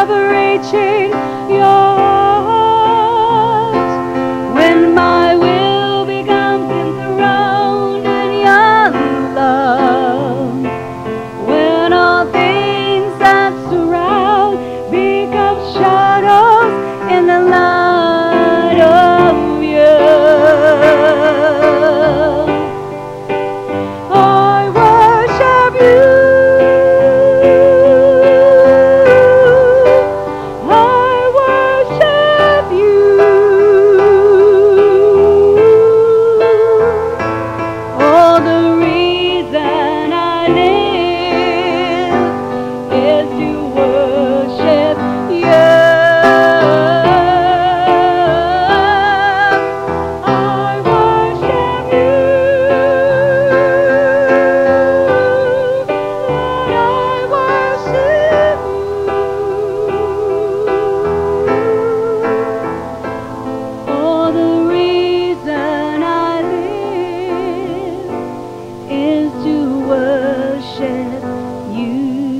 love reaching your heart. When my will becomes enthroned in your love, when all things that surround become shadows in the light of you. I worship you. I worship you. Oh, the reason I live is to worship you. I worship you. Lord, I worship you. Oh, the reason I live is to worship you.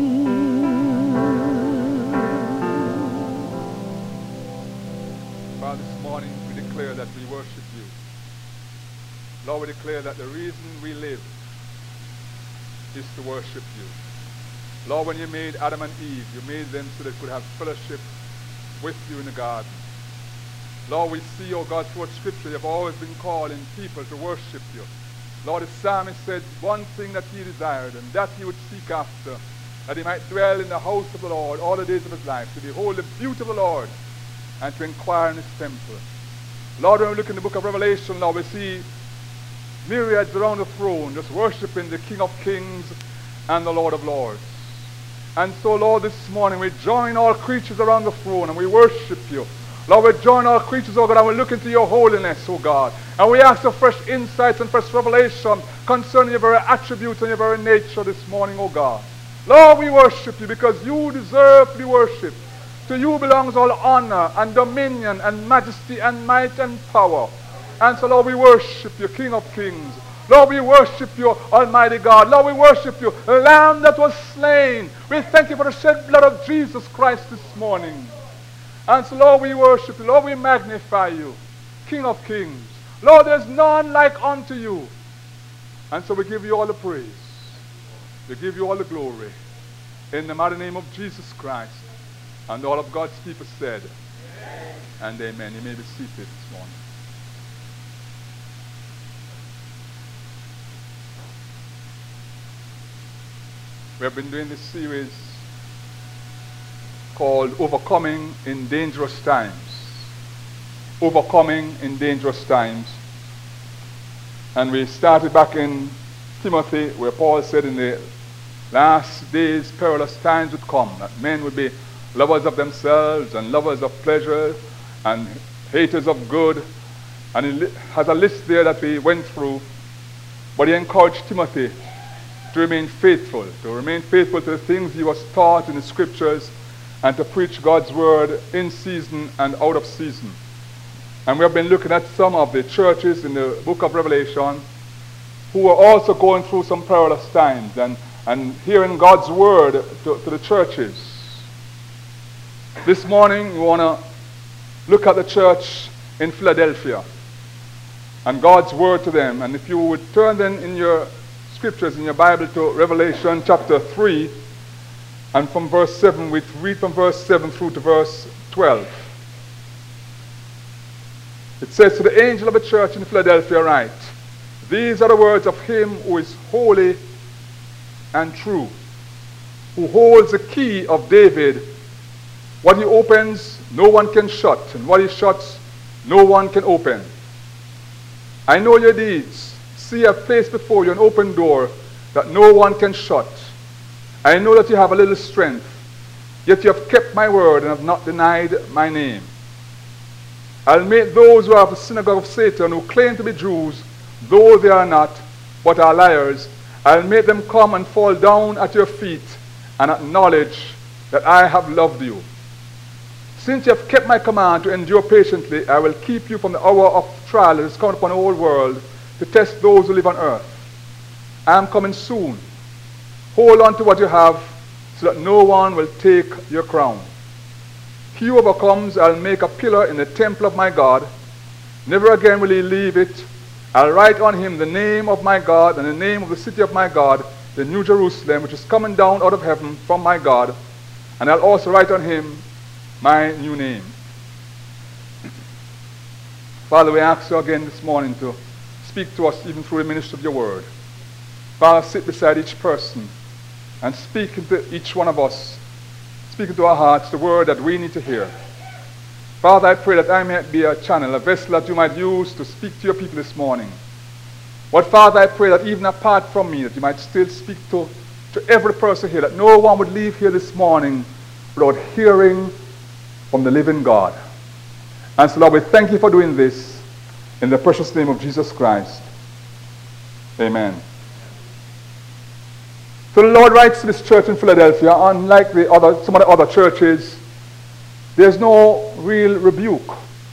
Father, this morning we declare that we worship you. Lord, we declare that the reason we live is to worship you. Lord, when you made Adam and Eve, you made them so they could have fellowship with you in the garden. Lord, we see, oh God, throughout Scripture, you've always been calling people to worship you. Lord, the psalmist said one thing that he desired, and that he would seek after, that he might dwell in the house of the Lord all the days of his life, to behold the beauty of the Lord, and to inquire in his temple. Lord, when we look in the book of Revelation, Lord, we see myriads around the throne just worshiping the King of Kings and the Lord of Lords. And so, Lord, this morning we join all creatures around the throne and we worship you. Lord, we join all creatures, oh God, and we look into your holiness, oh God. And we ask for fresh insights and fresh revelation concerning your very attributes and your very nature this morning, oh God. Lord, we worship you because you deserve to be worshipped. To you belongs all honor and dominion and majesty and might and power. And so, Lord, we worship you, King of Kings. Lord, we worship you, Almighty God. Lord, we worship you, the Lamb that was slain. We thank you for the shed blood of Jesus Christ this morning. And so, Lord, we worship you. Lord, we magnify you, King of Kings. Lord, there's none like unto you. And so we give you all the praise. We give you all the glory. In the mighty name of Jesus Christ. And all of God's people said, amen and amen. You may be seated this morning. We have been doing this series called Overcoming in Dangerous Times. Overcoming in Dangerous Times. And we started back in Timothy, where Paul said in the last days perilous times would come, that men would be lovers of themselves and lovers of pleasure and haters of good. And he has a list there that we went through. But he encouraged Timothy to remain faithful to the things he was taught in the Scriptures, and to preach God's word in season and out of season. And we have been looking at some of the churches in the book of Revelation who are also going through some perilous times and hearing God's word to the churches. This morning we want to look at the church in Philadelphia and God's word to them. And if you would turn then in your Scriptures, in your Bible, to Revelation chapter 3, and from verse 7, we read from verse 7 through to verse 12. It says, to the angel of the church in Philadelphia write, these are the words of him who is holy and true, who holds the key of David. What he opens, no one can shut, and what he shuts, no one can open. I know your deeds. See, I have placed before you an open door that no one can shut. I know that you have a little strength, yet you have kept my word and have not denied my name. I'll make those who are of the synagogue of Satan, who claim to be Jews, though they are not, but are liars, I'll make them come and fall down at your feet and acknowledge that I have loved you. Since you have kept my command to endure patiently, I will keep you from the hour of trial that is coming upon the whole world, to test those who live on earth. I am coming soon. Hold on to what you have, so that no one will take your crown. He who overcomes, I'll make a pillar in the temple of my God. Never again will he leave it. I'll write on him the name of my God and the name of the city of my God, the New Jerusalem, which is coming down out of heaven from my God. And I'll also write on him my new name. Father, we ask you again this morning to speak to us even through the ministry of your word. Father, sit beside each person and speak into each one of us. Speak into our hearts the word that we need to hear. Father, I pray that I might be a channel, a vessel that you might use to speak to your people this morning. But Father, I pray that even apart from me, that you might still speak to every person here, that no one would leave here this morning without hearing from the living God. And so, Lord, we thank you for doing this in the precious name of Jesus Christ. Amen. So the Lord writes to this church in Philadelphia, unlike some of the other churches, there's no real rebuke.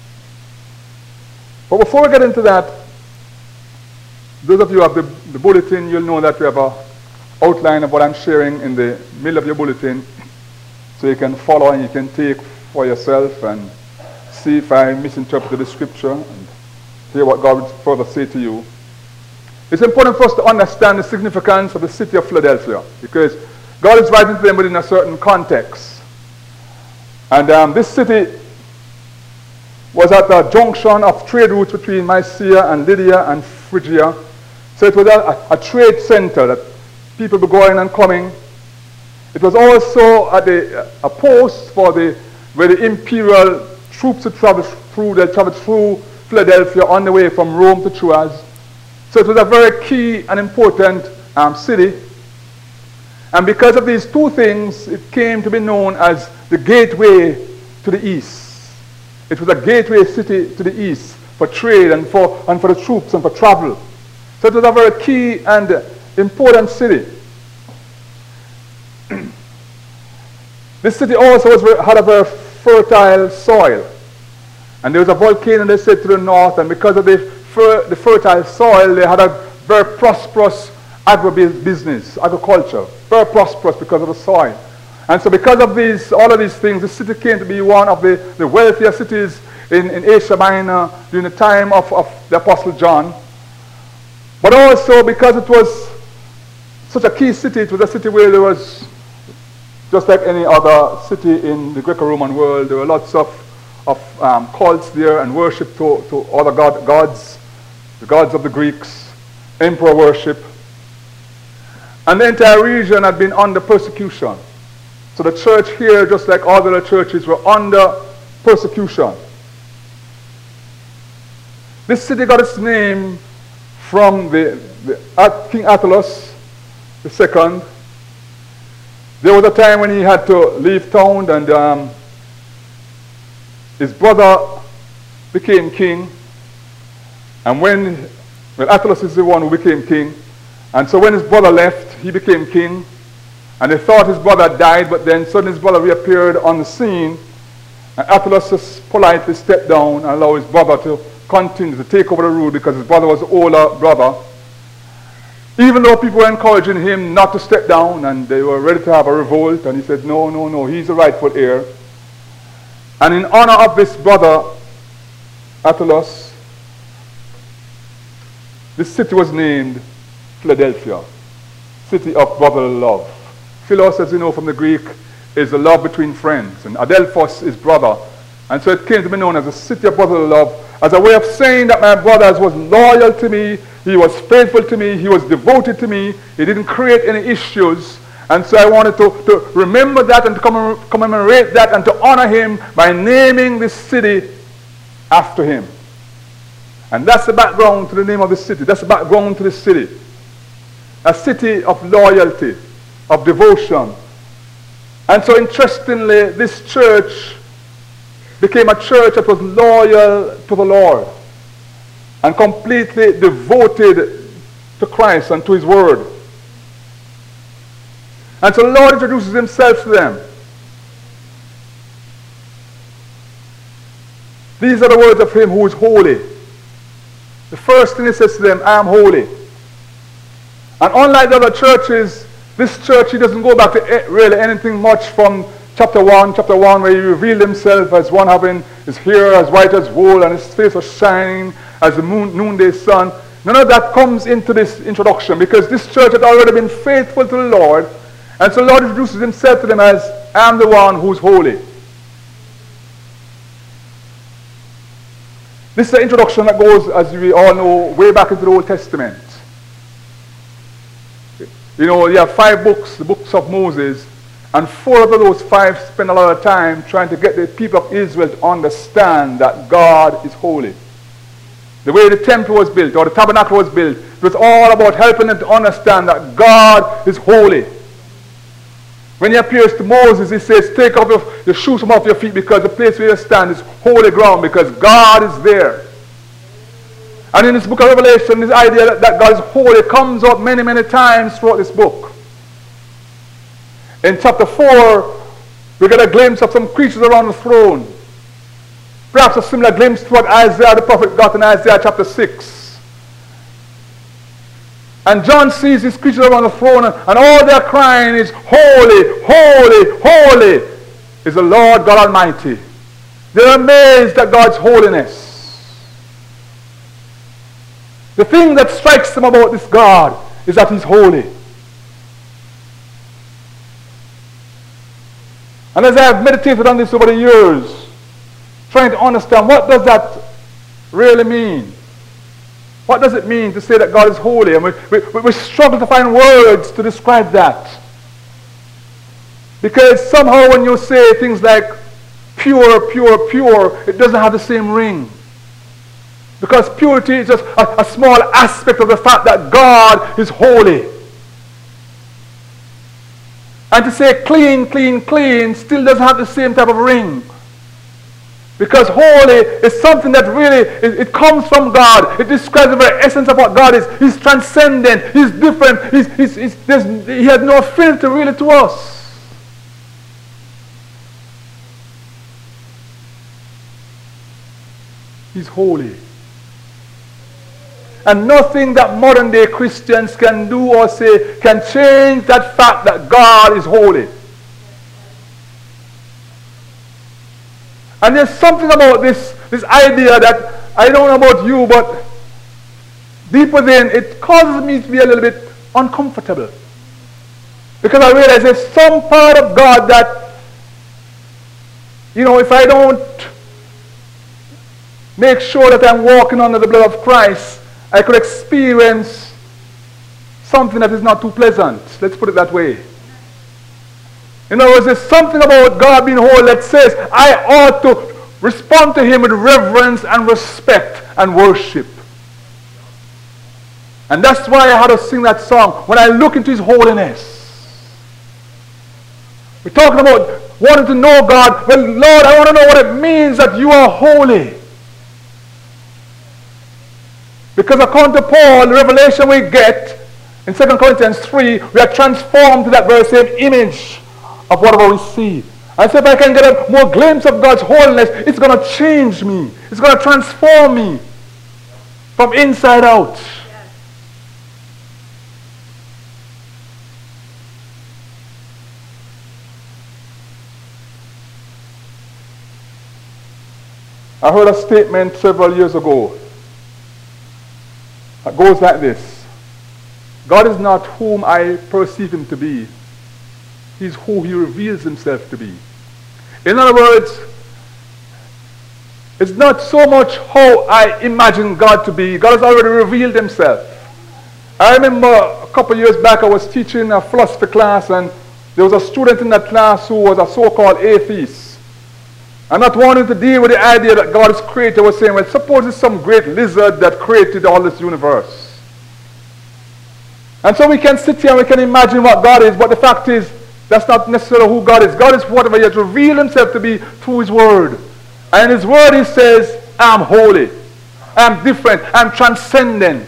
But before we get into that, those of you who have the bulletin, you'll know that we have an outline of what I'm sharing in the middle of your bulletin, so you can follow and you can take for yourself and see if I misinterpreted the scripture and hear what God would further say to you. It's important for us to understand the significance of the city of Philadelphia, because God is writing to them within a certain context. And this city was at the junction of trade routes between Mysia and Lydia and Phrygia. So it was a trade center that people were going and coming. It was also a post for where the imperial troops would travel through. They traveled through Philadelphia on the way from Rome to Troas. So it was a very key and important city. And because of these two things, it came to be known as the gateway to the east. It was a gateway city to the east for trade and for the troops and for travel. So it was a very key and important city. This city also had a very fertile soil. And there was a volcano, they said, to the north, and because of the fertile soil, they had a very prosperous agriculture, very prosperous because of the soil. And so because of all of these things, the city came to be one of the wealthier cities in Asia Minor during the time of the Apostle John. But also because it was such a key city, it was a city where there was, just like any other city in the Greco-Roman world, there were lots of cults there and worship to other gods, the gods of the Greeks, emperor worship. And the entire region had been under persecution. So the church here, just like all the other churches, were under persecution. This city got its name from King Attalus II. There was a time when he had to leave town, and his brother became king. And Attalus is the one who became king. And so when his brother left, he became king. And they thought his brother died, but then suddenly his brother reappeared on the scene. And Attalus just politely stepped down and allowed his brother to continue to take over the rule, because his brother was the older brother. Even though people were encouraging him not to step down and they were ready to have a revolt, and he said, no, he's the rightful heir. And in honor of this brother, Attalus, this city was named Philadelphia, city of brotherly love. Philos, as you know from the Greek, is the love between friends, and Adelphos is brother. And so it came to be known as the city of brotherly love, as a way of saying that my brother was loyal to me, he was faithful to me, he was devoted to me, he didn't create any issues. And so I wanted to remember that and to commemorate that and to honor him by naming this city after him. And that's the background to the name of the city. That's the background to the city. A city of loyalty, of devotion. And so interestingly, this church became a church that was loyal to the Lord and completely devoted to Christ and to his word. And so the Lord introduces himself to them. These are the words of him who is holy. The first thing he says to them, I am holy. And unlike the other churches, this church, he doesn't go back to really anything much from chapter 1, where he revealed himself as one having his hair as white as wool and his face was shining as the noonday sun. None of that comes into this introduction because this church had already been faithful to the Lord. And so the Lord introduces himself to them as, I am the one who's holy. This is the introduction that goes, as we all know, way back into the Old Testament. You know, you have 5 books, the books of Moses, and 4 of those 5 spend a lot of time trying to get the people of Israel to understand that God is holy. The way the temple was built, or the tabernacle was built, it was all about helping them to understand that God is holy. When he appears to Moses, he says, take off your shoes from off your feet because the place where you stand is holy ground because God is there. And in this book of Revelation, this idea that God is holy comes out many, many times throughout this book. In chapter 4, we get a glimpse of some creatures around the throne. Perhaps a similar glimpse to what Isaiah the prophet got in Isaiah chapter 6. And John sees these creatures around the throne, and all they're crying is, holy, holy, holy is the Lord God Almighty. They're amazed at God's holiness. The thing that strikes them about this God is that he's holy. And as I have meditated on this over the years, trying to understand what does that really mean? What does it mean to say that God is holy? And we struggle to find words to describe that. Because somehow when you say things like pure, pure, pure, it doesn't have the same ring. Because purity is just a small aspect of the fact that God is holy. And to say clean, clean, clean still doesn't have the same type of ring. Because holy is something that really, it comes from God. It describes the very essence of what God is. He's transcendent. He's different. He has no affinity really to us. He's holy. And nothing that modern day Christians can do or say can change that fact that God is holy. And there's something about this idea that, I don't know about you, but deep within, it causes me to be a little bit uncomfortable. Because I realize there's some part of God that, you know, if I don't make sure that I'm walking under the blood of Christ, I could experience something that is not too pleasant. Let's put it that way. In other words, there's something about God being holy that says I ought to respond to him with reverence and respect and worship. And that's why I had to sing that song, when I look into his holiness. We're talking about wanting to know God. Well, Lord, I want to know what it means that you are holy. Because according to Paul, the revelation we get in 2 Corinthians 3, we are transformed to that very same image of whatever we see. And so if I can get a more glimpse of God's holiness, it's going to change me. It's going to transform me from inside out. Yes. I heard a statement several years ago that goes like this: God is not whom I perceive him to be. He's who he reveals himself to be. In other words, it's not so much how I imagine God to be. God has already revealed himself. I remember a couple of years back I was teaching a philosophy class, and there was a student in that class who was a so-called atheist. And not wanting to deal with the idea that God is creator, was saying, well, suppose it's some great lizard that created all this universe. And so we can sit here and we can imagine what God is, but the fact is, that's not necessarily who God is. God is whatever he has revealed himself to be through his word. And in his word he says, I'm holy. I'm different. I'm transcendent.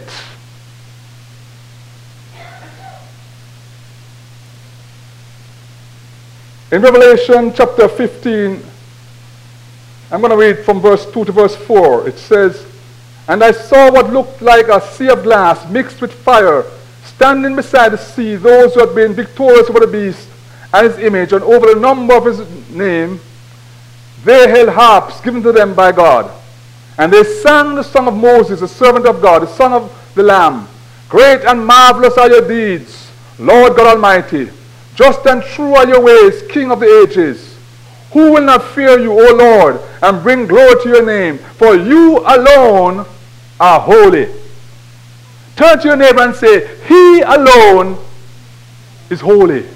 In Revelation chapter 15, I'm going to read from verse 2 to verse 4. It says, and I saw what looked like a sea of glass mixed with fire, standing beside the sea, those who had been victorious over the beast, and his image, and over the number of his name, they held harps given to them by God. And they sang the song of Moses, the servant of God, the son of the Lamb. Great and marvelous are your deeds, Lord God Almighty. Just and true are your ways, King of the ages. Who will not fear you, O Lord, and bring glory to your name? For you alone are holy. Turn to your neighbor and say, He alone is holy.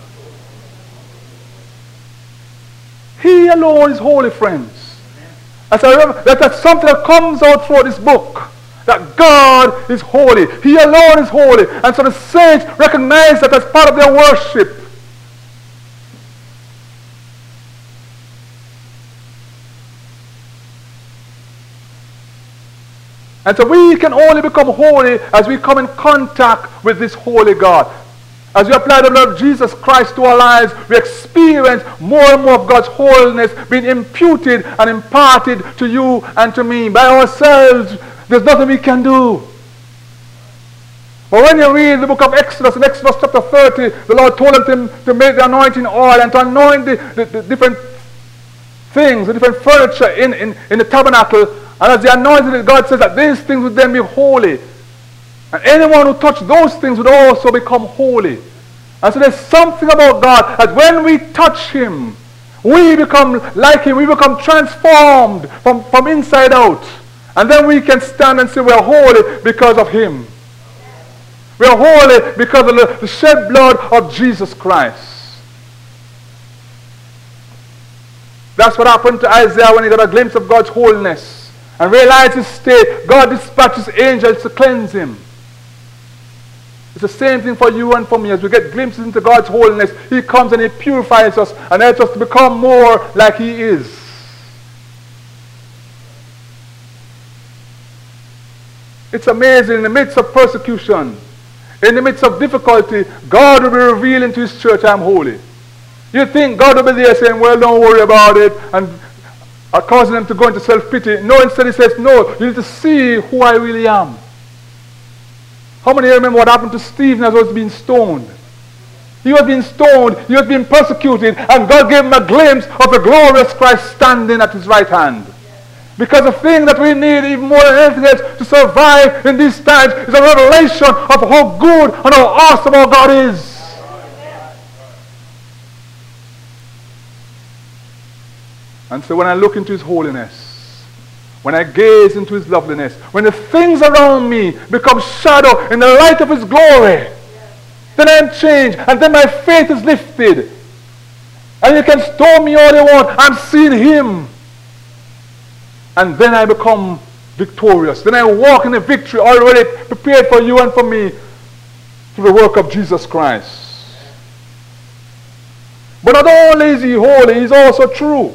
He alone is holy, friends. As I remember, that's something that comes out through this book. That God is holy. He alone is holy. And so the saints recognize that as part of their worship. And so we can only become holy as we come in contact with this holy God. As we apply the blood of Jesus Christ to our lives, we experience more and more of God's holiness being imputed and imparted to you and to me. By ourselves, there's nothing we can do. But when you read the book of Exodus, in Exodus chapter 30, the Lord told them to make the anointing oil and to anoint the different things, the different furniture in the tabernacle. And as they anointed it, God says that these things would then be holy. And anyone who touched those things would also become holy. And so there's something about God that when we touch Him, we become like Him. We become transformed from inside out. And then we can stand and say we are holy because of Him. We are holy because of the shed blood of Jesus Christ. That's what happened to Isaiah when he got a glimpse of God's holiness and realized his state. God dispatches angels to cleanse him. It's the same thing for you and for me. As we get glimpses into God's holiness, He comes and He purifies us and helps us to become more like He is. It's amazing. In the midst of persecution, in the midst of difficulty, God will be revealing to His church, I'm holy. You think God will be there saying, well, don't worry about it, and are causing them to go into self-pity. No, instead He says, no, you need to see who I really am. How many of you remember what happened to Stephen as he was being stoned? He was being stoned, he was being persecuted, and God gave him a glimpse of the glorious Christ standing at His right hand. Because the thing that we need even more than anything else to survive in these times is a revelation of how good and how awesome our God is. And so when I look into His holiness, when I gaze into His loveliness, when the things around me become shadow in the light of His glory, then I am changed, and then my faith is lifted. And you can stone me all you want, I'm seeing Him. And then I become victorious. Then I walk in the victory already prepared for you and for me through the work of Jesus Christ. But not only is He holy, He's also true.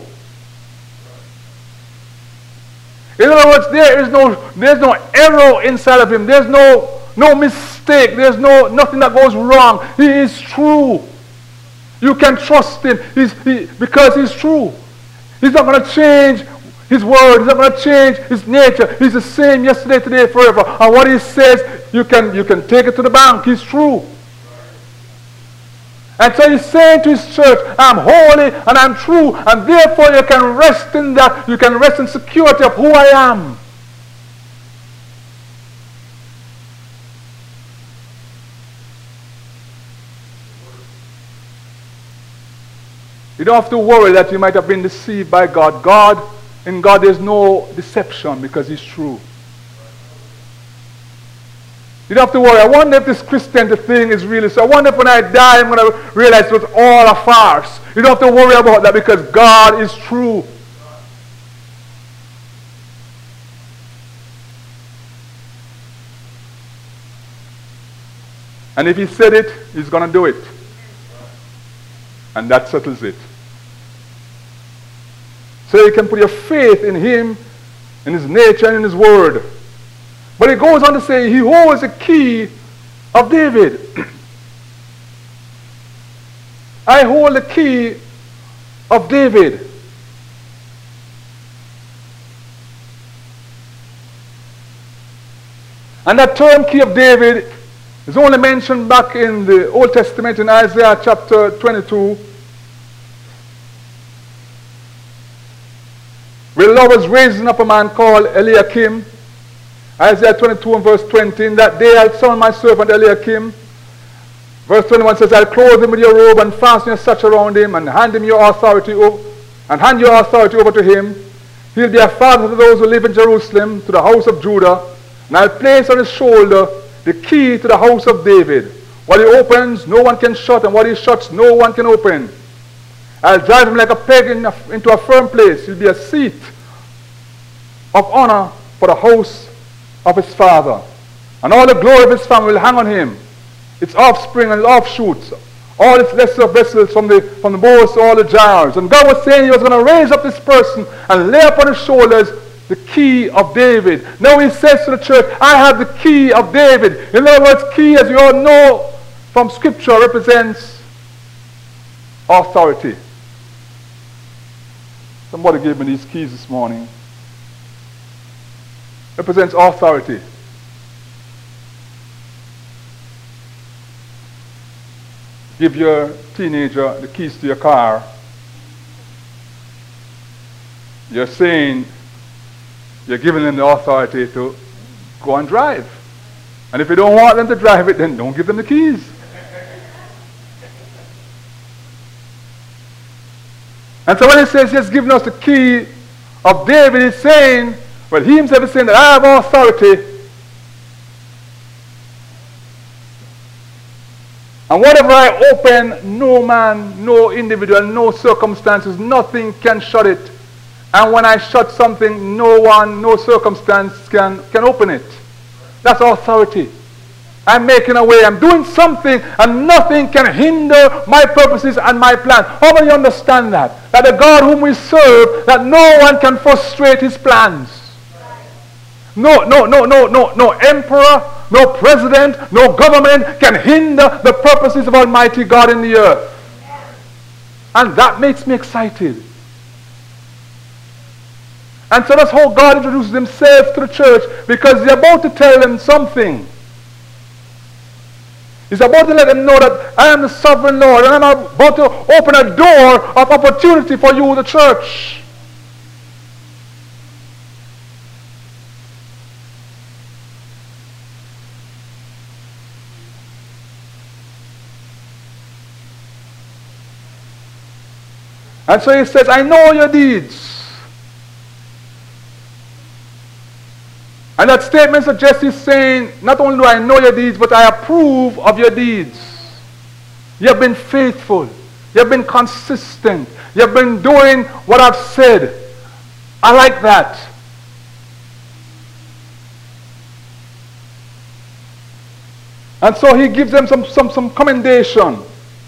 In other words, there's no error inside of Him. There's no mistake. There's nothing that goes wrong. He is true. You can trust Him because He's true. He's not going to change His word. He's not going to change His nature. He's the same yesterday, today, forever. And what He says, you can take it to the bank. He's true. And so He's saying to His church, I'm holy and I'm true, and therefore you can rest in that. You can rest in security of who I am. You don't have to worry that you might have been deceived by God. In God there's no deception because He's true. You don't have to worry. I wonder if this Christianity thing is really so. I wonder if when I die I'm going to realize it was all a farce. You don't have to worry about that because God is true. And if He said it, He's going to do it. And that settles it. So you can put your faith in Him, in His nature, and in His word. But it goes on to say, He holds the key of David. I hold the key of David. And that term key of David It's only mentioned back in the Old Testament in Isaiah chapter 22, where the Lord was raising up a man called Eliakim. Isaiah 22 and verse 20, in that day I'll summon my servant Eliakim. Verse 21 says, I'll clothe him with your robe and fasten your sash around him and hand your authority over to him. He'll be a father to those who live in Jerusalem, to the house of Judah. And I'll place on his shoulder the key to the house of David. What he opens, no one can shut, and what he shuts, no one can open. I'll drive him like a peg into a firm place. He'll be a seat of honor for the house of his father. And all the glory of his family will hang on him. Its offspring and its offshoots. All its lesser vessels from the bowls to all the jars. And God was saying he was going to raise up this person and lay upon his shoulders the key of David. Now he says to the church, I have the key of David. In other words, key, as you all know from scripture, represents authority. Somebody gave me these keys this morning. Represents authority. Give your teenager the keys to your car. You're saying, you're giving them the authority to go and drive. And if you don't want them to drive it, then don't give them the keys. And so when he says he's given us the key of David, he's saying, well, he himself is saying that I have authority. And whatever I open, no man, no individual, no circumstances, nothing can shut it. And when I shut something, no one, no circumstance can open it. That's authority. I'm making a way. I'm doing something and nothing can hinder my purposes and my plan. How many understand that? That the God whom we serve, that no one can frustrate his plans. No emperor, no president, no government can hinder the purposes of Almighty God in the earth. And that makes me excited. And so that's how God introduces himself to the church, because he's about to tell them something. He's about to let them know that I am the sovereign Lord, and I'm about to open a door of opportunity for you, the church. And so he says, I know your deeds. And that statement suggests he's saying, not only do I know your deeds, but I approve of your deeds. You have been faithful. You have been consistent. You have been doing what I've said. I like that. And so he gives them some commendation.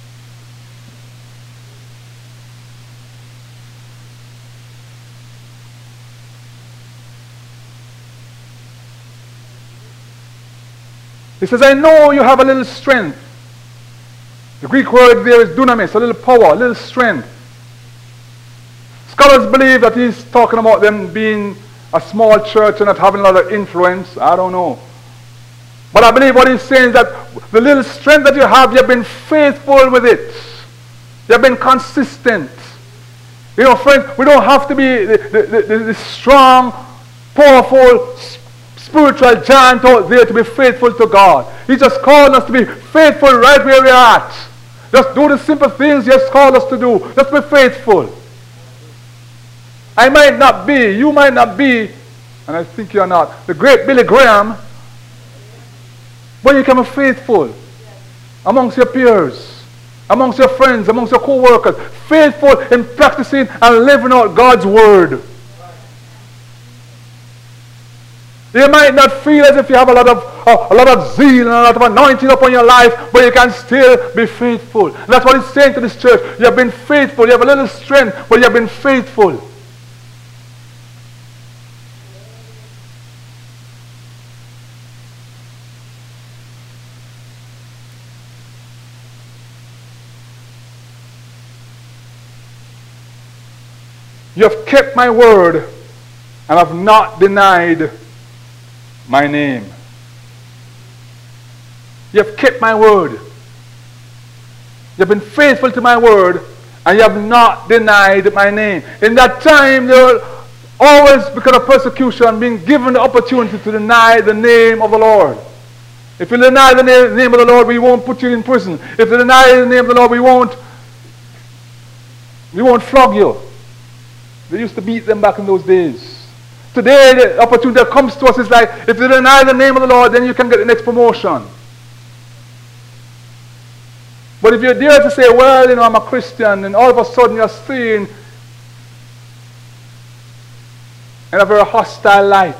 He says, I know you have a little strength. The Greek word there is dunamis, a little power, a little strength. Scholars believe that he's talking about them being a small church and not having a lot of influence. I don't know. But I believe what he's saying is that the little strength that you have been faithful with it. You've been consistent. You know, friends, we don't have to be the strong, powerful, spiritual giant out there to be faithful to God. He just called us to be faithful right where we are at. Just do the simple things he has called us to do. Just be faithful. I might not be, you might not be, and I think you're not, the great Billy Graham, but you can be faithful amongst your peers, amongst your friends, amongst your co-workers, faithful in practicing and living out God's word. You might not feel as if you have a lot of zeal and a lot of anointing upon your life, but you can still be faithful. And that's what he's saying to this church. You have been faithful. You have a little strength, but you have been faithful. You have kept my word and have not denied my name. You have kept my word. You have been faithful to my word, and you have not denied my name. In that time, they were always, because of persecution, being given the opportunity to deny the name of the Lord. If you deny the name of the Lord, we won't put you in prison. If you deny the name of the Lord, we won't flog you. They used to beat them back in those days. Today, the opportunity that comes to us is like, if you deny the name of the Lord, then you can get the next promotion. But if you dare to say, well, you know, I'm a Christian, and all of a sudden you're seen in a very hostile light.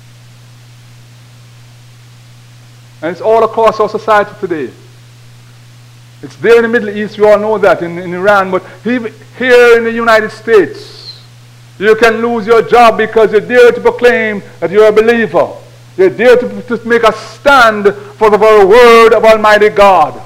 And it's all across our society today. It's there in the Middle East, we all know that, in Iran, but here in the United States, you can lose your job because you dare to proclaim that you're a believer. You dare to make a stand for the very word of Almighty God.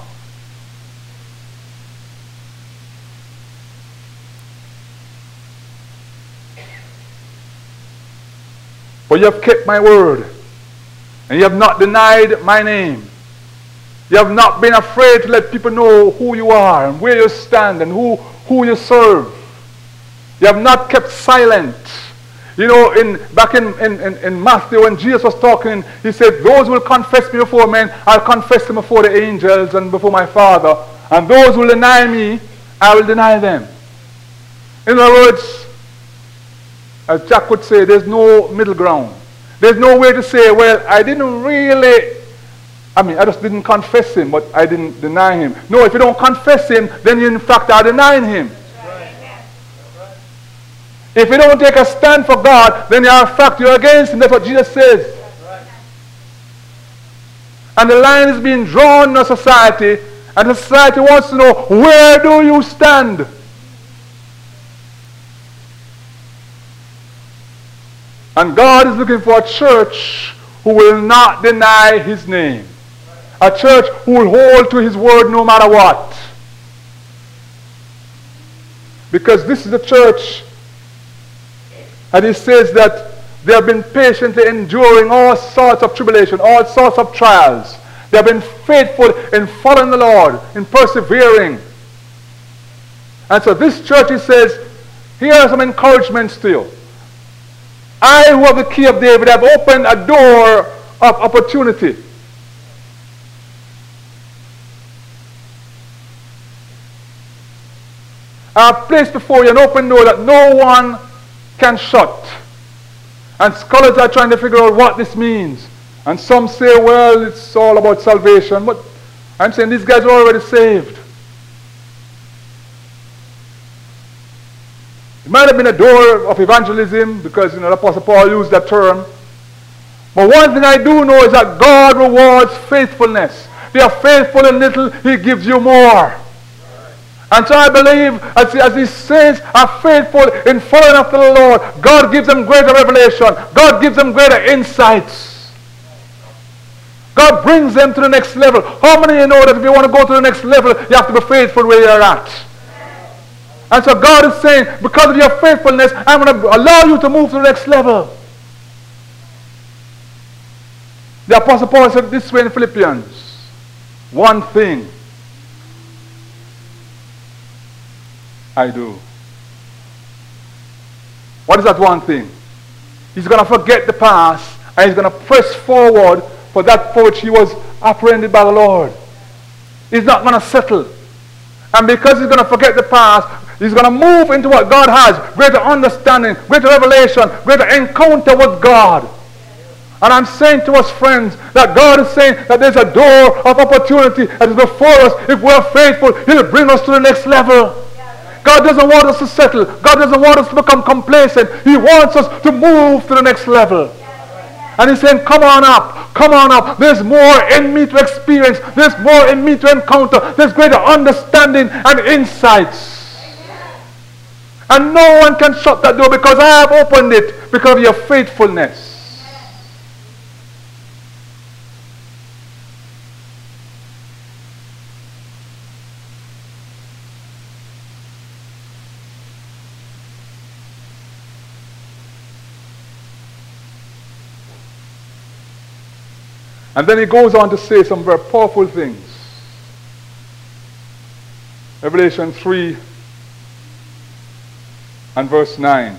For you have kept my word, and you have not denied my name. You have not been afraid to let people know who you are and where you stand and who you serve. You have not kept silent. You know, back in Matthew, when Jesus was talking, he said, those who will confess me before men, I'll confess them before the angels and before my Father. And those who will deny me, I will deny them. In other words, as Jack would say, there's no middle ground. There's no way to say, well, I just didn't confess him, but I didn't deny him. No, if you don't confess him, then you in fact are denying him. Right. If you don't take a stand for God, then in fact you're against him. That's what Jesus says. Right. And the line is being drawn in a society, and the society wants to know, where do you stand? And God is looking for a church who will not deny his name. A church who will hold to his word no matter what. Because this is the church, and he says that they have been patiently enduring all sorts of tribulation, all sorts of trials. They have been faithful in following the Lord, in persevering. And so this church, he says, here are some encouragements to you. I, who have the key of David, have opened a door of opportunity. I have placed before you an open door that no one can shut. And scholars are trying to figure out what this means. And some say, well, it's all about salvation. But I'm saying these guys are already saved. It might have been a door of evangelism because, the Apostle Paul used that term. But one thing I do know is that God rewards faithfulness. If you are faithful in little, he gives you more. And so I believe as these saints are faithful in following after the Lord, God gives them greater revelation. God gives them greater insights. God brings them to the next level. How many of you know that if you want to go to the next level, you have to be faithful where you're at? And so God is saying, because of your faithfulness, I'm going to allow you to move to the next level. The Apostle Paul said this way in Philippians. One thing I do. What is that one thing? He's going to forget the past and he's going to press forward for that for which he was apprehended by the Lord. He's not going to settle. And because he's going to forget the past, he's going to move into what God has. Greater understanding, greater revelation, greater encounter with God. And I'm saying to us, friends, that God is saying that there's a door of opportunity that is before us. If we're faithful, he'll bring us to the next level. God doesn't want us to settle. God doesn't want us to become complacent. He wants us to move to the next level. And he's saying, come on up, come on up. There's more in me to experience. There's more in me to encounter. There's greater understanding and insights. And no one can shut that door because I have opened it because of your faithfulness. And then he goes on to say some very powerful things. Revelation 3 and verse 9.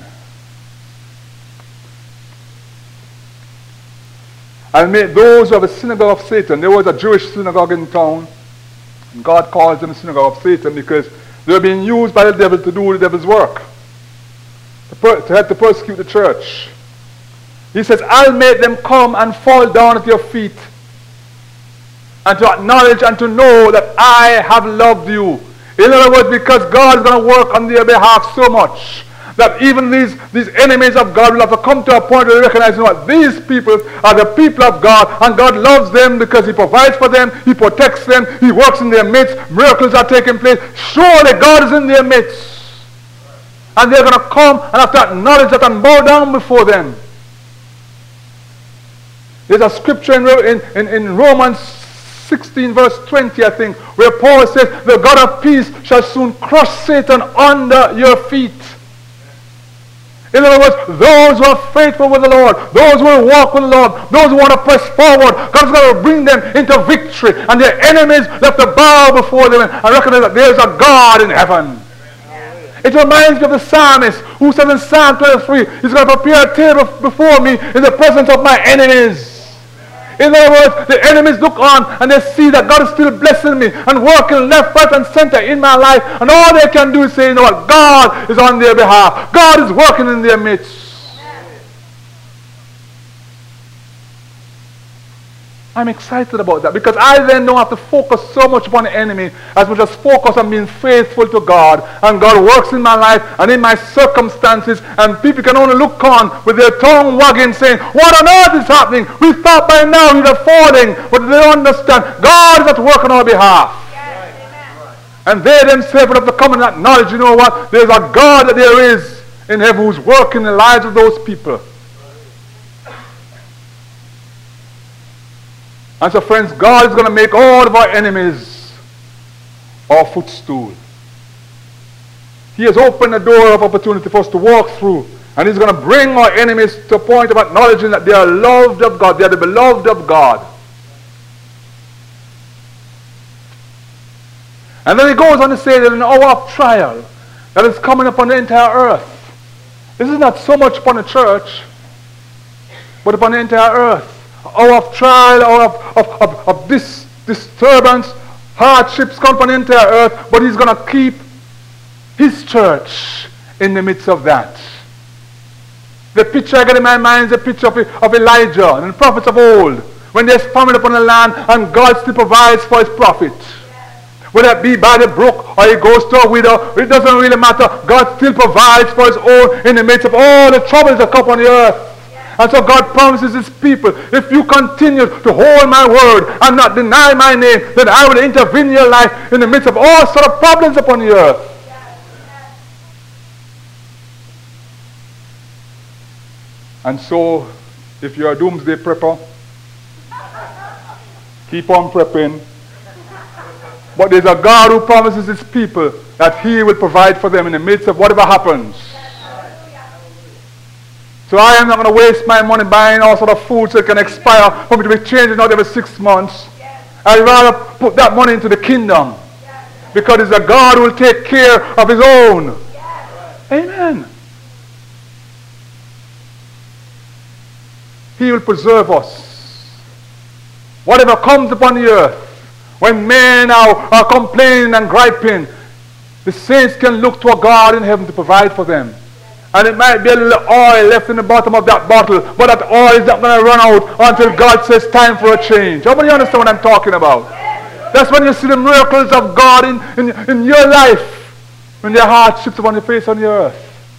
I'll make those who have a synagogue of Satan. There was a Jewish synagogue in town. And God calls them the synagogue of Satan because they're being used by the devil to do the devil's work. To help to persecute the church. He says, I'll make them come and fall down at your feet and to acknowledge and to know that I have loved you. In other words, because God is going to work on their behalf so much that even these enemies of God will have to come to a point where they recognize, you know what, these people are the people of God, and God loves them because he provides for them, he protects them, he works in their midst, miracles are taking place. Surely God is in their midst. And they're going to come and have to acknowledge that and bow down before them. There's a scripture in Romans 16 verse 20, I think, where Paul says, the God of peace shall soon crush Satan under your feet. In other words, those who are faithful with the Lord, those who will walk with the Lord, those who want to press forward, God is going to bring them into victory, and their enemies have to bow before them and recognize that there is a God in heaven. It reminds me of the psalmist who said in Psalm 23, he's going to prepare a table before me in the presence of my enemies. In other words, the enemies look on and they see that God is still blessing me and working left, right, and center in my life. And all they can do is say, you know what, God is on their behalf. God is working in their midst. I'm excited about that because I then don't have to focus so much upon the enemy as much as focus on being faithful to God. And God works in my life and in my circumstances, and people can only look on with their tongue wagging saying, what on earth is happening? We thought by now we'd have falling, but they don't understand. God is at work on our behalf. Yes. And they themselves will have to come and acknowledge, you know what, there's a God that there is in heaven who's working in the lives of those people. And so friends, God is going to make all of our enemies our footstool. He has opened the door of opportunity for us to walk through. And he's going to bring our enemies to a point of acknowledging that they are loved of God. They are the beloved of God. And then he goes on to say that in an hour of trial that is coming upon the entire earth. This is not so much upon the church, but upon the entire earth. Hour of trial, hour of this disturbance, hardships come upon the entire earth, but he's going to keep his church in the midst of that. The picture I get in my mind is a picture of Elijah and the prophets of old, when there's famine upon the land and God still provides for his prophet. Whether it be by the brook or he goes to a widow, it doesn't really matter. God still provides for his own in the midst of all the troubles that come upon the earth. And so God promises his people, if you continue to hold my word and not deny my name, then I will intervene in your life in the midst of all sort of problems upon the earth. And so, if you're a doomsday prepper, keep on prepping. But there's a God who promises his people that he will provide for them in the midst of whatever happens. So I am not going to waste my money buying all sort of foods that can expire for me to be changing out every 6 months. I'd rather put that money into the kingdom. Because it's a God who will take care of his own. Amen. He will preserve us. Whatever comes upon the earth, when men are complaining and griping, the saints can look to a God in heaven to provide for them. And it might be a little oil left in the bottom of that bottle, but that oil is not going to run out until God says time for a change. How many understand what I'm talking about? That's when you see the miracles of God in your life, when their heart shifts upon the face on the earth.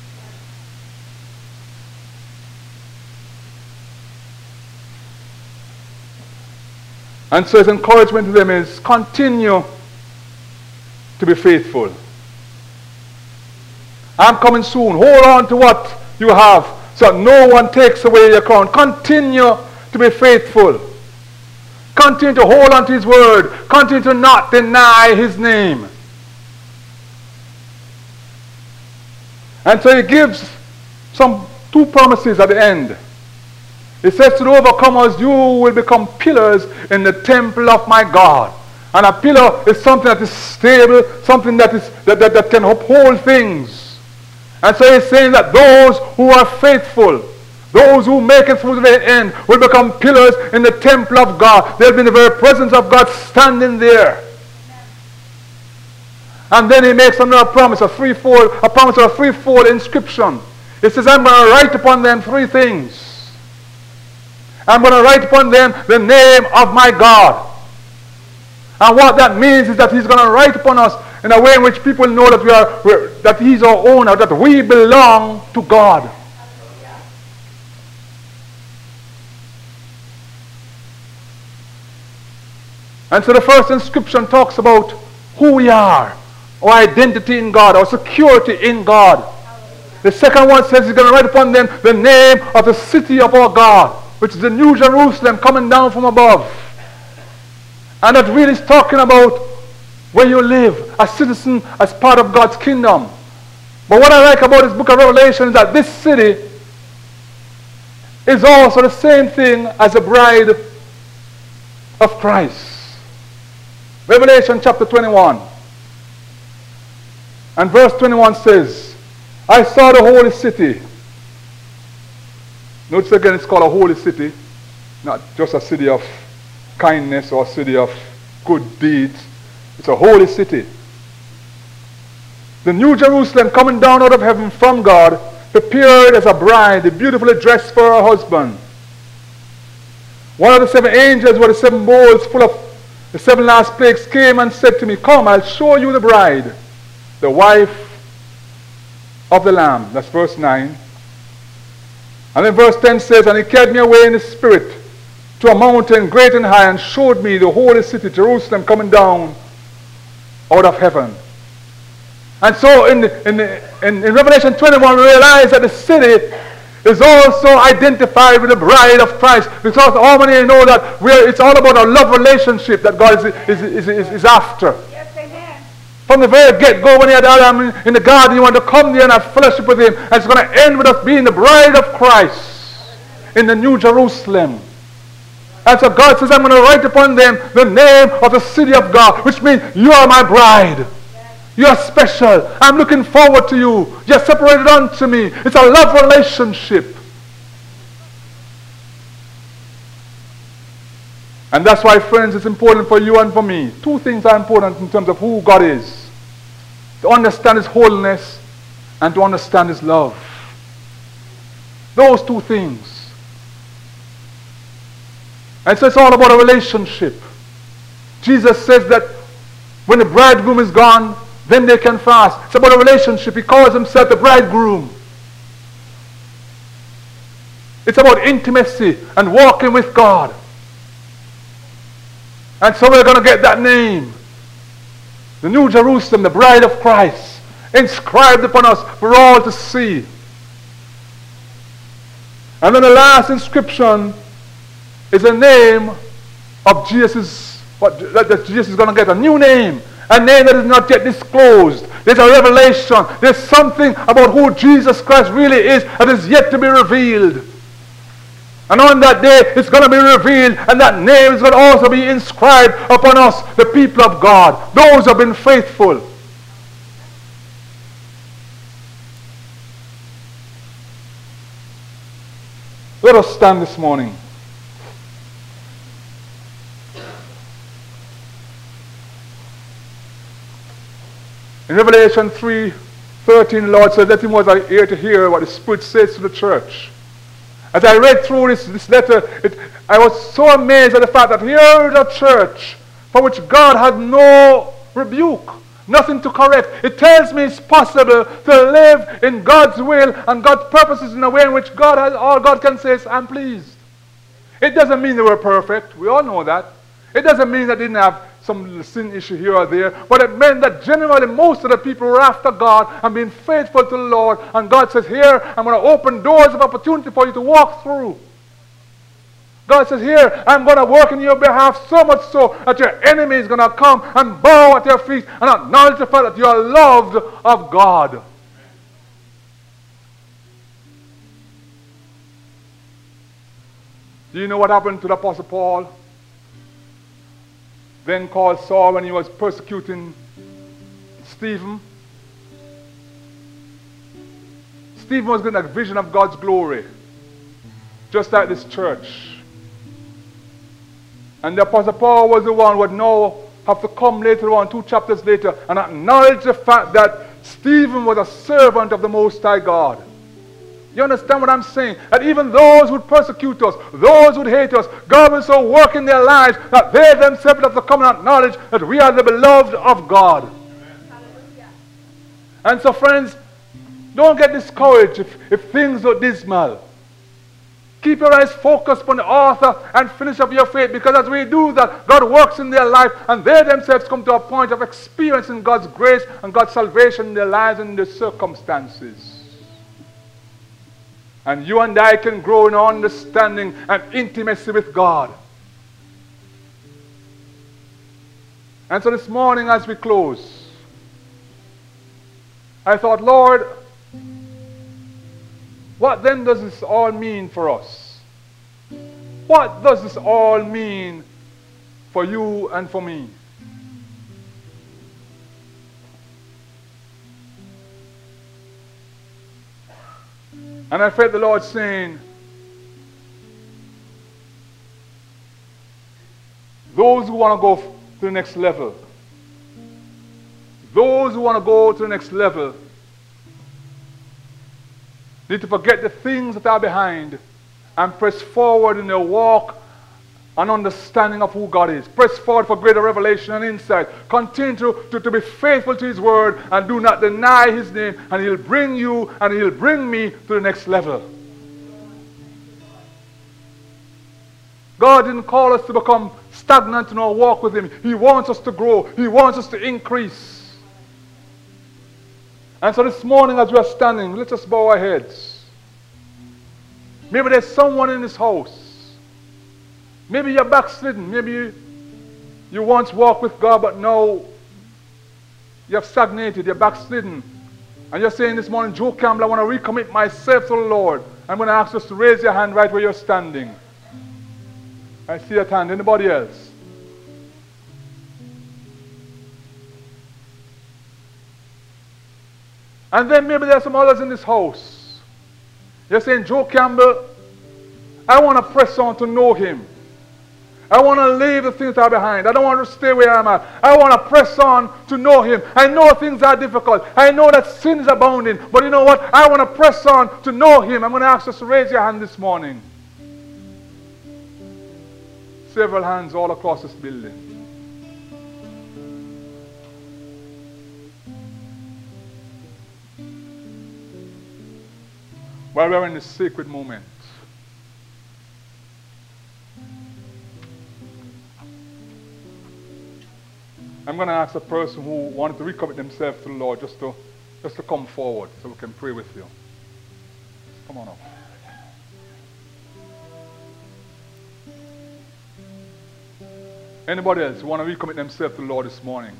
And so his encouragement to them is continue to be faithful. I'm coming soon. Hold on to what you have so no one takes away your crown. Continue to be faithful. Continue to hold on to his word. Continue to not deny his name. And so he gives two promises at the end. It says to the overcomers, you will become pillars in the temple of my God. And a pillar is something that is stable, something that can uphold things. And so he's saying that those who are faithful, those who make it through to the end, will become pillars in the temple of God. They'll be in the very presence of God standing there. And then he makes another promise, a promise of a threefold inscription. He says, I'm going to write upon them three things. I'm going to write upon them the name of my God. And what that means is that he's going to write upon us in a way in which people know that that he's our owner, that we belong to God. And so the first inscription talks about who we are, our identity in God, our security in God. The second one says he's going to write upon them the name of the city of our God, which is the New Jerusalem coming down from above. And that really is talking about where you live, a citizen as part of God's kingdom. But what I like about this book of Revelation is that this city is also the same thing as the bride of Christ. Revelation chapter 21 and verse 21 says, I saw the holy city. Notice again, it's called a holy city, not just a city of kindness or a city of good deeds. It's a holy city. The New Jerusalem coming down out of heaven from God, prepared as a bride, beautifully dressed for her husband. One of the seven angels with the seven bowls full of the seven last plagues came and said to me, come, I'll show you the bride, the wife of the Lamb. That's verse 9. And then verse 10 says, and he carried me away in the spirit to a mountain great and high, and showed me the holy city, Jerusalem, coming down out of heaven. And so in Revelation 21, we realize that the city is also identified with the bride of Christ, because how many know that it's all about a love relationship that God is after. Yes, amen. From the very get-go, when he had Adam in the garden, he wanted to come there and have fellowship with him. And it's going to end with us being the bride of Christ in the New Jerusalem. And so God says, I'm going to write upon them the name of the city of God, which means you are my bride. You are special. I'm looking forward to you. You're separated unto me. It's a love relationship. And that's why, friends, it's important for you and for me. Two things are important in terms of who God is. To understand his holiness and to understand his love. Those two things. And so it's all about a relationship. Jesus says that when the bridegroom is gone, then they can fast. It's about a relationship. He calls himself the bridegroom. It's about intimacy and walking with God. And so we're going to get that name. The New Jerusalem, the bride of Christ, inscribed upon us for all to see. And then the last inscription is the name of Jesus. That Jesus is going to get a new name. A name that is not yet disclosed. There's a revelation. There's something about who Jesus Christ really is that is yet to be revealed. And on that day, it's going to be revealed, and that name is going to also be inscribed upon us, the people of God, those who have been faithful. Let us stand this morning. In Revelation 3:13, the Lord said, let him who has an ear to hear what the Spirit says to the church. As I read through this letter, I was so amazed at the fact that here is a church for which God had no rebuke, nothing to correct. It tells me it's possible to live in God's will and God's purposes in a way in which all God can say is, I'm pleased. It doesn't mean they were perfect. We all know that. It doesn't mean they didn't have some little sin issue here or there, but it meant that generally most of the people were after God and being faithful to the Lord. And God says, here, I'm going to open doors of opportunity for you to walk through. God says, here, I'm going to work in your behalf so much so that your enemy is going to come and bow at your feet and acknowledge the fact that you are loved of God. Do you know what happened to the Apostle Paul? Then called Saul, when he was persecuting Stephen. Stephen was getting a vision of God's glory, just like this church. And the Apostle Paul was the one who would now have to come later on, 2 chapters later, and acknowledge the fact that Stephen was a servant of the Most High God. You understand what I'm saying? That even those who persecute us, those who hate us, God will so work in their lives that they themselves have to come and acknowledge that we are the beloved of God. Hallelujah. And so friends, don't get discouraged if things look dismal. Keep your eyes focused upon the author and finish up your faith, because as we do that, God works in their life and they themselves come to a point of experiencing God's grace and God's salvation in their lives and in their circumstances. And you and I can grow in understanding and intimacy with God. And so this morning as we close, I thought, Lord, what then does this all mean for us? What does this all mean for you and for me? And I felt the Lord saying, those who want to go to the next level, those who want to go to the next level, need to forget the things that are behind and press forward in their walk and understanding of who God is. Press forward for greater revelation and insight. Continue to be faithful to His word and do not deny His name, and He'll bring you and He'll bring me to the next level. God didn't call us to become stagnant in our walk with Him. He wants us to grow. He wants us to increase. And so this morning as we are standing, let us bow our heads. Maybe there's someone in this house. Maybe you're backslidden. Maybe you once walked with God, but now you have stagnated. You're backslidden. And you're saying this morning, Joe Campbell, I want to recommit myself to the Lord. I'm going to ask us to raise your hand right where you're standing. I see that hand. Anybody else? And then maybe there are some others in this house. You're saying, Joe Campbell, I want to press on to know Him. I want to leave the things that are behind. I don't want to stay where I'm at. I want to press on to know Him. I know things are difficult. I know that sin is abounding. But you know what? I want to press on to know Him. I'm going to ask us to raise your hand this morning. Several hands all across this building. While we're in this sacred moment, I'm going to ask a person who wanted to recommit themselves to the Lord just to come forward so we can pray with you. Come on up. Anybody else who want to recommit themselves to the Lord this morning?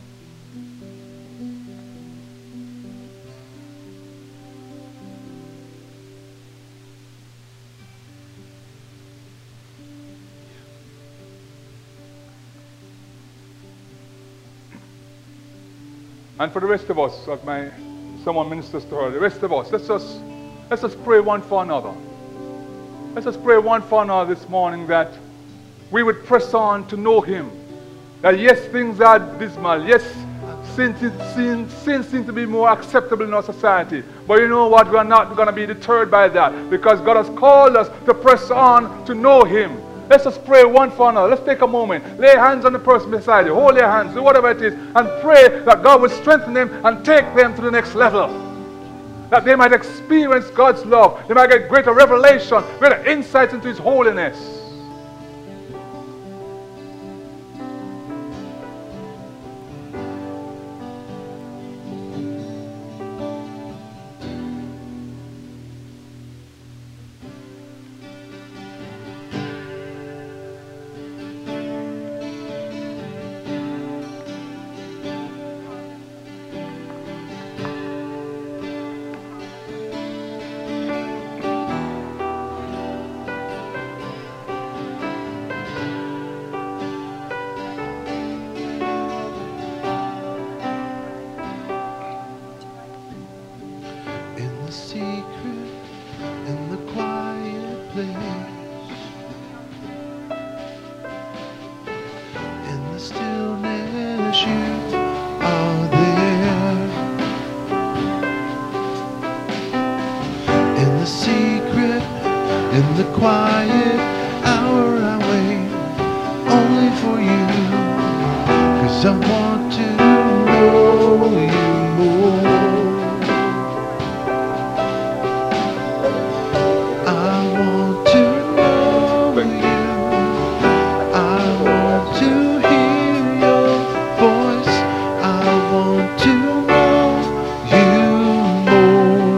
And for the rest of us, as someone ministers to her, the rest of us, let's just pray one for another. Let's just pray one for another this morning that we would press on to know Him. That yes, things are dismal. Yes, sin seems to be more acceptable in our society. But you know what? We are not going to be deterred by that, because God has called us to press on to know Him. Let's just pray one for another. Let's take a moment. Lay hands on the person beside you. Hold their hands. Do whatever it is. And pray that God will strengthen them and take them to the next level. That they might experience God's love. They might get greater revelation, greater insight into His holiness. place. In the stillness you are there. In the secret, in the quiet hour I wait only for you, 'cause I want to know you more. I want to know you. I want to hear your voice. I want to know you more.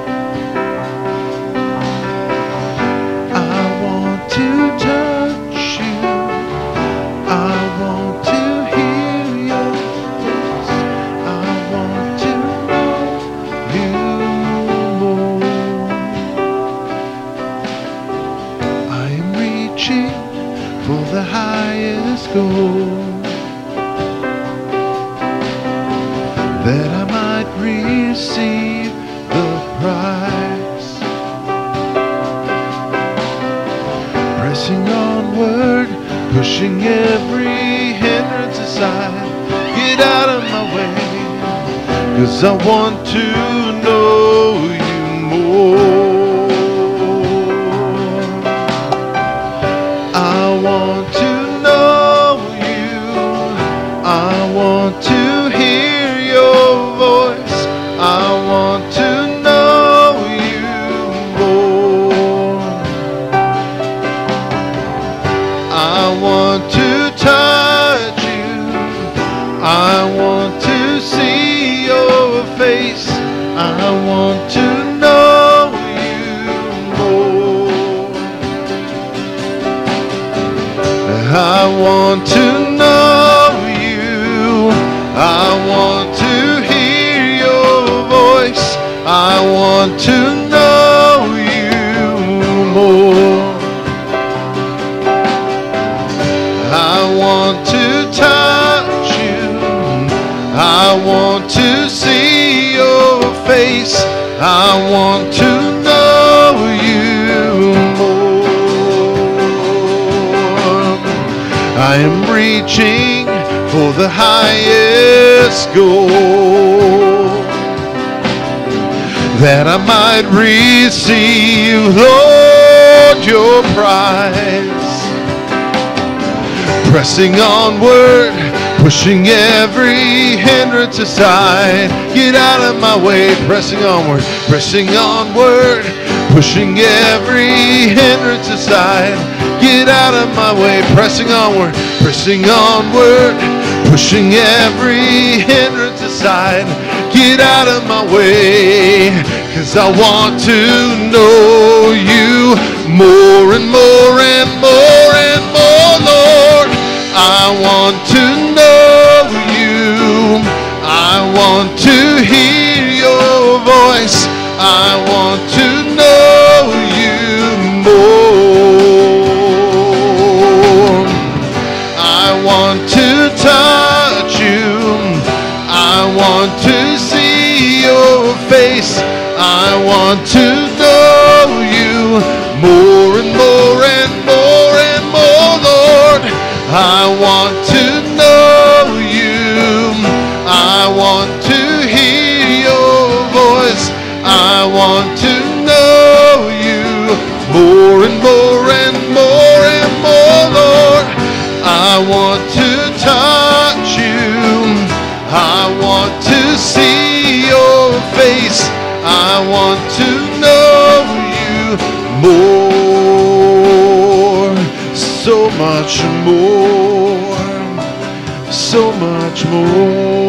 I want to touch you. I want to hear your voice. I want to know you more. I am reaching for the highest goal, that I might receive the prize. Pressing onward, pushing every hindrance aside. Get out of my way, 'cause I want to know you more. I want to know you. I want to hear your voice. I want to know you more. I want to touch you. I want to see your face. I want to know you more. I want to know you. I want to hear your voice. I want to know you more. I want to touch you. I want to see your face. I want to know you more. I am reaching for the highest goal, that I might receive, Lord, your prize. Pressing onward, pushing every hindrance aside. Get out of my way, pressing onward, pushing every hindrance aside. Get out of my way, pressing onward, pushing every hindrance aside. Get out of my way, 'cause I want to know you more and more and more and more, Lord. I want to know you. I want to hear your voice. I want to know you more. I want to touch you. I want to see your face. I want to know you more and more and more and more, Lord. I want to know you. I want to hear your voice. I want to know you more and more and more and more, Lord. I want to touch you. I want to see your face. I want to know you more. So much more. So much more.